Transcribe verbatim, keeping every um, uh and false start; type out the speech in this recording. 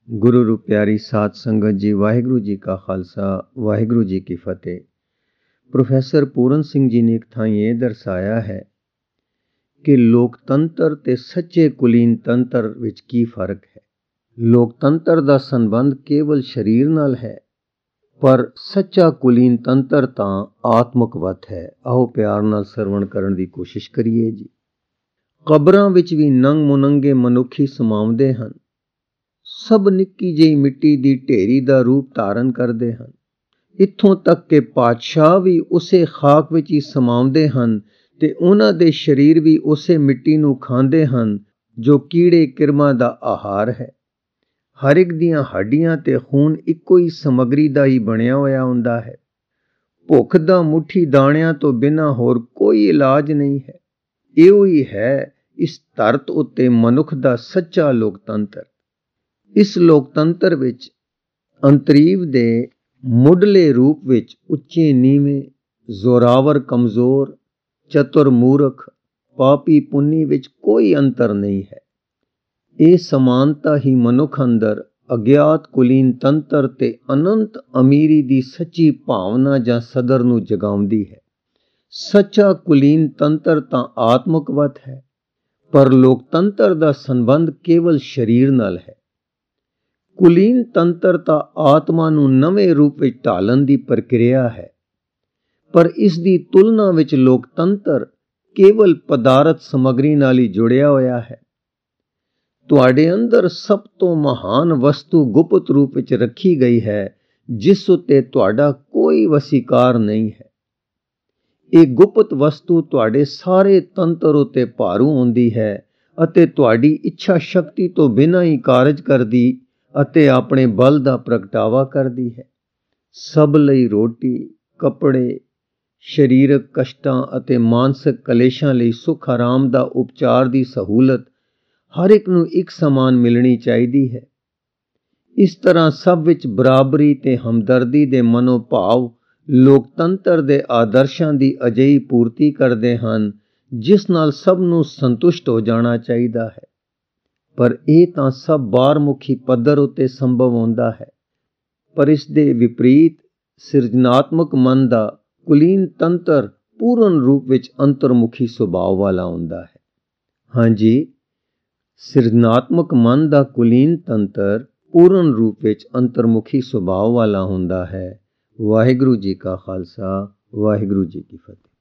गुरु रू प्यारी साध संगत जी, वाहिगुरु जी का खालसा वाहिगुरु जी की फतेह। प्रोफैसर पूरन सिंह जी ने एक थां ये दर्शाया है कि लोकतंत्र ते सच्चे कुलीन तंत्र विच की फर्क है। लोकतंत्र दा संबंध केवल शरीर नाल है, पर सच्चा कुलीन तंत्र तां आत्मकवत है। आओ प्यार नाल सरवण करन दी कोशिश करिए जी। कबरां विच भी नंग मुनंगे मनुखी समाउंदे हन। सब निक्की ਜਿਹੀ मिट्टी दी ढेरी दा रूप धारण करदे हन। इत्थों तक कि पातशाह भी उसे खाक विच ही समाउंदे हन ते उन्हां दे शरीर भी उसे मिट्टी नूं खांदे हन जो कीड़े किरमां दा आहार है। हर एक दियां हड्डियां ते खून इक्को ही समग्री दा ही बणिया होया हुंदा है। भुख दा मुट्ठी दाणियां तो बिना होर कोई इलाज नहीं है। इहो ही है इस धरत उत्ते मनुख दा सच्चा लोकतंत्र। इस लोकतंत्र विच अंतरीव दे मुढ़ले रूप विच उच्चे नीवें, जोरावर कमजोर, चतुर मूर्ख, पापी पुन्नी विच कोई अंतर नहीं है। ये समानता ही मनुख अंदर अज्ञात कुलीन तंत्र ते अनंत अमीरी दी सच्ची भावना जां सदर नूं जगाउंदी है। सच्चा कुलीन तंत्र तां आत्मकवत है, पर लोकतंत्र दा संबंध केवल शरीर नाल है। कुलीन तंत्र तां आत्मा नूं नवें रूप विच ढालण दी प्रक्रिया है, पर इस दी तुलना विच लोकतंत्र केवल पदार्थ समग्री नाल ही जुड़िया होया है। तुहाडे अंदर सब तो महान वस्तु गुप्त रूप विच रखी गई है, जिस उत्ते तुहाडा कोई वसीकार नहीं है। ये गुप्त वस्तु तुहाडे सारे तंत्र उत्ते भारू होंदी है अते तुहाडी इच्छा शक्ति तो बिना ही कारज करदी अते अपने बल दा प्रगटावा करदी है। सब लई रोटी, कपड़े, शरीरक कष्टां अते मानसिक कलेशां लई सुख आराम दा उपचार दी सहूलत हर एक नूं एक समान मिलनी चाहिदी है। इस तरह सब विच बराबरी ते हमदर्दी दे मनोभाव लोकतंत्र दे आदर्शां दी अजਿਹੀ पूर्ति करदे हन जिस नाल सब नूं संतुष्ट हो जाना चाहिदा है। पर ਇਹ ਤਾਂ ਸਭ ਬਾਹਰਮੁਖੀ ਪੱਧਰ ਉੱਤੇ ਸੰਭਵ ਹੁੰਦਾ ਹੈ। ਪਰ ਇਸ ਦੇ ਵਿਪਰੀਤ ਸਿਰਜਣਾਤਮਕ ਮਨ ਦਾ ਕੁਲੀਨ ਤੰਤਰ ਪੂਰਨ ਰੂਪ ਵਿੱਚ ਅੰਤਰਮੁਖੀ ਸੁਭਾਅ ਵਾਲਾ ਹੁੰਦਾ ਹੈ। ਹਾਂਜੀ, ਸਿਰਜਣਾਤਮਕ ਮਨ ਦਾ ਕੁਲੀਨ ਤੰਤਰ ਪੂਰਨ ਰੂਪ ਵਿੱਚ ਅੰਤਰਮੁਖੀ ਸੁਭਾਅ ਵਾਲਾ ਹੁੰਦਾ ਹੈ। ਵਾਹਿਗੁਰੂ ਜੀ ਕਾ ਖਾਲਸਾ, ਵਾਹਿਗੁਰੂ ਜੀ ਕੀ ਫਤਿਹ।